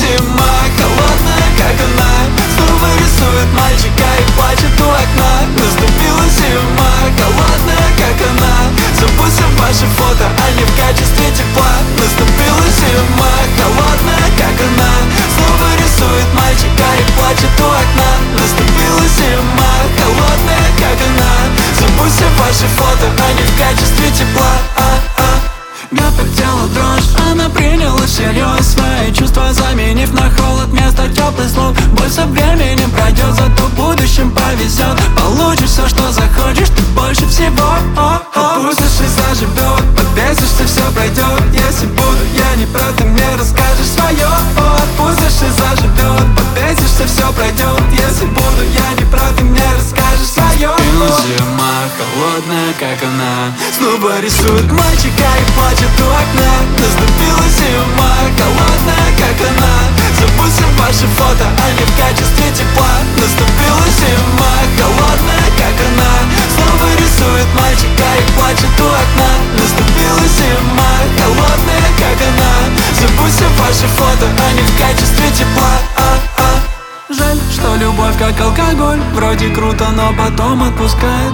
зима, холодная, как она. Снова рисует мальчика и плачет у окна. Наступила зима, холодная, как она. Забудем ваши фото, они в качестве тепла. Наступила зима, холодная, как она. Снова рисует мальчика и плачет у окна. Наступила зима, холодная, как она. Забудем ваши фото, они в качестве тепла. Я по телу дрожь, она приняла всерьез свои чувства, заменив на холод вместо теплых слов. Боль со временем пройдет, зато в будущем повезет. Получишь все, что захочешь, ты больше всего. Отпустишь и заживет, подбесишься, все пройдет. Если буду я не прав, ты мне расскажешь свое. Отпустишь и заживет, подбесишься, все пройдет. Если буду я не прав, ты мне расскажешь свое. Зима, холодная, как она. Снова рисует мальчика и плачет у окна. Наступила зима, холодная, как она. Забудем ваши фото, они в качестве тепла. Наступила зима, холодная, как она. Снова рисует мальчика и плачет у окна. Наступила зима, холодная, как она. Забудем ваши фото, они в качестве тепла. Жаль, что любовь как алкоголь. Вроде круто, но потом отпускает.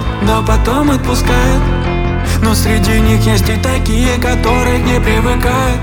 Но среди них есть и такие, которые не привыкают.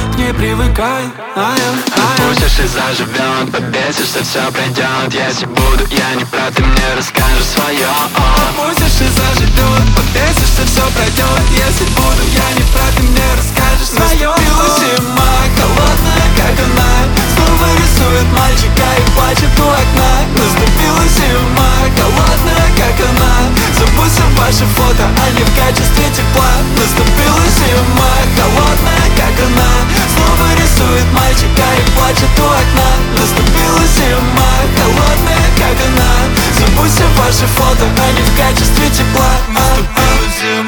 Отпустишь и заживет, побесишься, все пройдет. Если буду я не прав, ты мне расскажешь свое. Отпустишь и заживет, побесишься, все пройдет. Если буду я не прав, ты мне расскажешь свое. Наступила зима, холодная, как она. Снова рисует мальчика и плачет у окна. Наступила зима, холодная, как она. Забудем ваши фото, они в качестве тепла. Наступила зима, холодная, как она. Снова рисует мальчика и плачет у окна. Наступила зима, холодная, как она. Забудем ваши фото, они в качестве тепла. Наступила зима.